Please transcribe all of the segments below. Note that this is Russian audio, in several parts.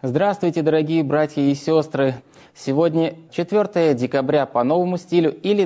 Здравствуйте, дорогие братья и сестры! Сегодня 4 декабря по новому стилю или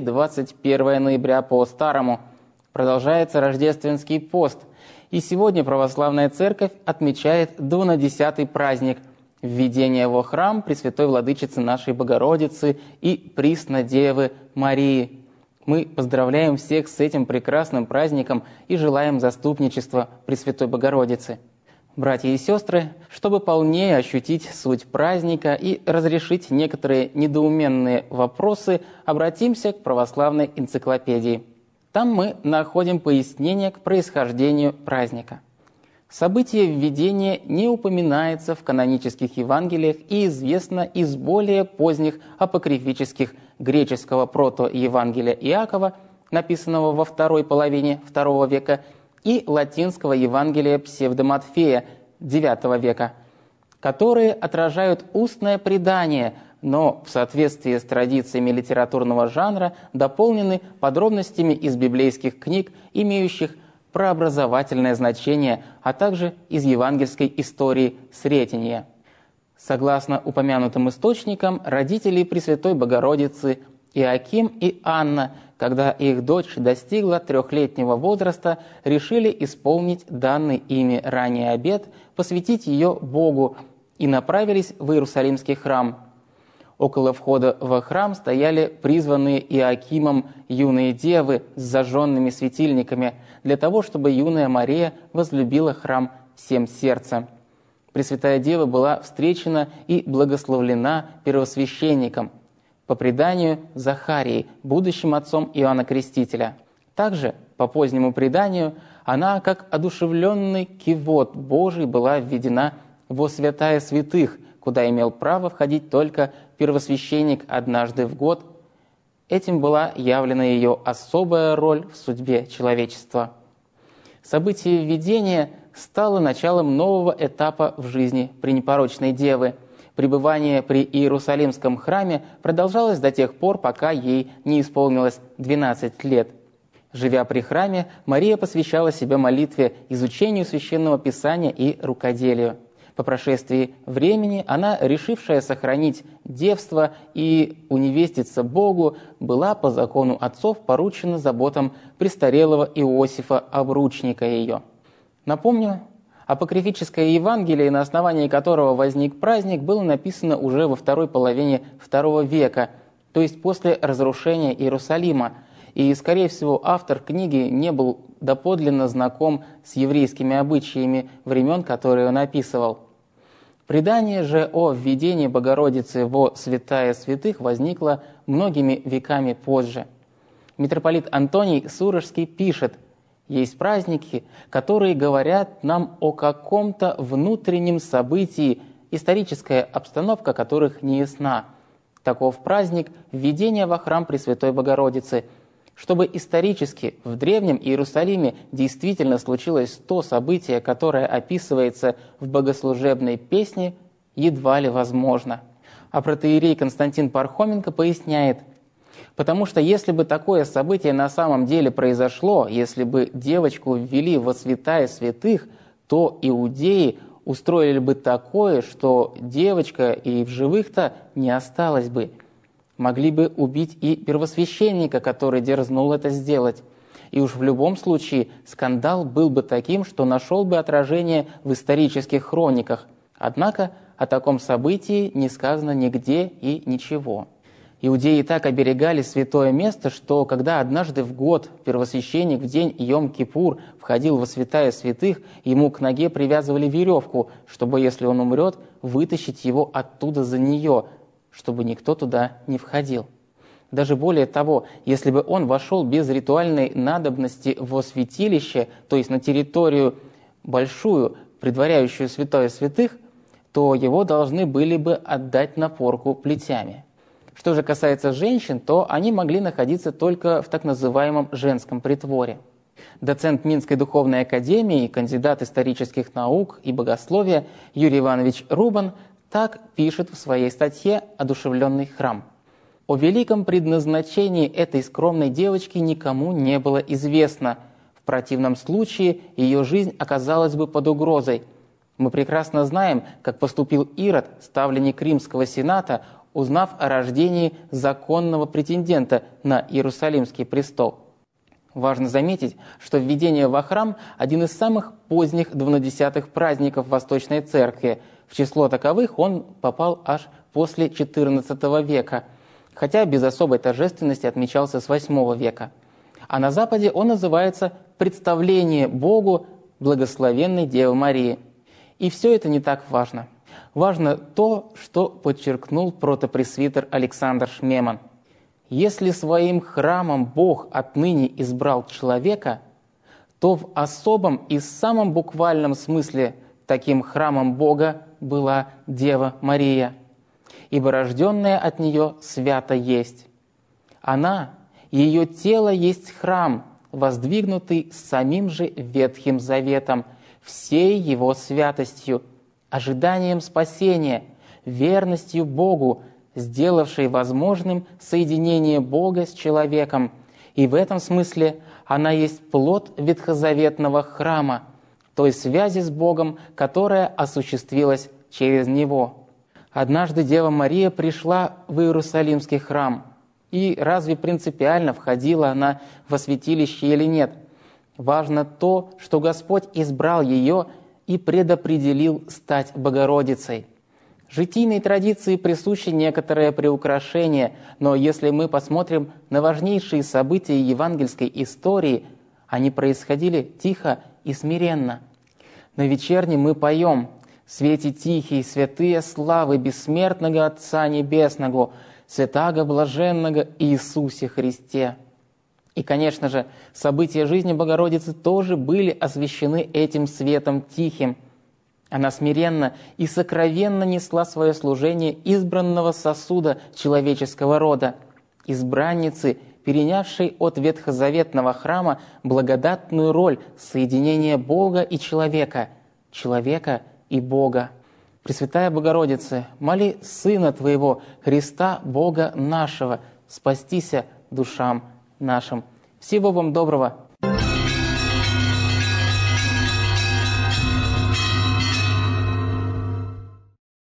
21 ноября по старому. Продолжается рождественский пост. И сегодня Православная Церковь отмечает двунадесятый праздник – введение во храм Пресвятой Владычицы нашей Богородицы и Приснодевы Марии. Мы поздравляем всех с этим прекрасным праздником и желаем заступничества Пресвятой Богородицы. Братья и сестры, чтобы полнее ощутить суть праздника и разрешить некоторые недоуменные вопросы, обратимся к православной энциклопедии. Там мы находим пояснение к происхождению праздника. Событие введения не упоминается в канонических Евангелиях и известно из более поздних апокрифических греческого прото-евангелия Иакова, написанного во второй половине II века, и латинского Евангелия Псевдоматфея IX века, которые отражают устное предание, но в соответствии с традициями литературного жанра дополнены подробностями из библейских книг, имеющих прообразовательное значение, а также из евангельской истории Сретения. Согласно упомянутым источникам, родители Пресвятой Богородицы Иоаким и Анна, когда их дочь достигла 3-летнего возраста, решили исполнить данный ими ранее обет, посвятить ее Богу, и направились в Иерусалимский храм. Около входа во храм стояли призванные Иоакимом юные девы с зажженными светильниками, для того, чтобы юная Мария возлюбила храм всем сердцем. Пресвятая Дева была встречена и благословлена первосвященником, по преданию Захарии, будущим отцом Иоанна Крестителя. Также, по позднему преданию, она, как одушевленный кивот Божий, была введена во святая святых, куда имел право входить только первосвященник однажды в год. Этим была явлена ее особая роль в судьбе человечества. Событие введения стало началом нового этапа в жизни пренепорочной Девы. Пребывание при Иерусалимском храме продолжалось до тех пор, пока ей не исполнилось 12 лет. Живя при храме, Мария посвящала себя молитве, изучению Священного Писания и рукоделию. По прошествии времени она, решившая сохранить девство и уневеститься Богу, была по закону отцов поручена заботам престарелого Иосифа, обручника ее. Напомню, апокрифическое Евангелие, на основании которого возник праздник, было написано уже во второй половине II века, то есть после разрушения Иерусалима, и, скорее всего, автор книги не был доподлинно знаком с еврейскими обычаями времен, которые он описывал. Предание же о введении Богородицы во святая святых возникло многими веками позже. Митрополит Антоний Сурожский пишет: «Есть праздники, которые говорят нам о каком-то внутреннем событии, историческая обстановка которых не ясна. Таков праздник введения во храм Пресвятой Богородицы. Чтобы исторически в Древнем Иерусалиме действительно случилось то событие, которое описывается в богослужебной песне, едва ли возможно». А протоиерей Константин Пархоменко поясняет: «Потому что если бы такое событие на самом деле произошло, если бы девочку ввели во святая святых, то иудеи устроили бы такое, что девочка и в живых-то не осталась бы. Могли бы убить и первосвященника, который дерзнул это сделать. И уж в любом случае скандал был бы таким, что нашел бы отражение в исторических хрониках. Однако о таком событии не сказано нигде и ничего». Иудеи так оберегали святое место, что когда однажды в год первосвященник в день Йом-Кипур входил во святая святых, ему к ноге привязывали веревку, чтобы, если он умрет, вытащить его оттуда за нее, чтобы никто туда не входил. Даже более того, если бы он вошел без ритуальной надобности во святилище, то есть на территорию большую, предваряющую святое святых, то его должны были бы отдать на порку плетями. Что же касается женщин, то они могли находиться только в так называемом женском притворе. Доцент Минской духовной академии, кандидат исторических наук и богословия Юрий Иванович Рубан так пишет в своей статье «Одушевленный храм». О великом предназначении этой скромной девочки никому не было известно. В противном случае ее жизнь оказалась бы под угрозой. Мы прекрасно знаем, как поступил Ирод, ставленник Римского сената, узнав о рождении законного претендента на Иерусалимский престол. Важно заметить, что введение во храм – один из самых поздних двунадесятых праздников Восточной Церкви. В число таковых он попал аж после XIV века, хотя без особой торжественности отмечался с VIII века. А на Западе он называется «Представление Богу Благословенной Девы Марии». И все это не так важно. Важно то, что подчеркнул протопресвитер Александр Шмеман. Если своим храмом Бог отныне избрал человека, то в особом и самом буквальном смысле таким храмом Бога была Дева Мария, ибо рожденная от нее свято есть. Она, ее тело есть храм, воздвигнутый самим же Ветхим Заветом, всей его святостью, ожиданием спасения, верностью Богу, сделавшей возможным соединение Бога с человеком. И в этом смысле она есть плод ветхозаветного храма, той связи с Богом, которая осуществилась через Него. Однажды Дева Мария пришла в Иерусалимский храм. И разве принципиально, входила она во святилище или нет? Важно то, что Господь избрал ее и предопределил стать Богородицей. Житийной традиции присуще некоторое приукрашение, но если мы посмотрим на важнейшие события евангельской истории, они происходили тихо и смиренно. На вечерне мы поем «Свете тихий, святые славы бессмертного Отца Небесного, святаго блаженного Иисусе Христе». И, конечно же, события жизни Богородицы тоже были освящены этим светом тихим. Она смиренно и сокровенно несла свое служение избранного сосуда человеческого рода, избранницы, перенявшей от ветхозаветного храма благодатную роль соединения Бога и человека и Бога. Пресвятая Богородице, моли Сына Твоего, Христа Бога нашего, спастися душам нашим. Всего вам доброго.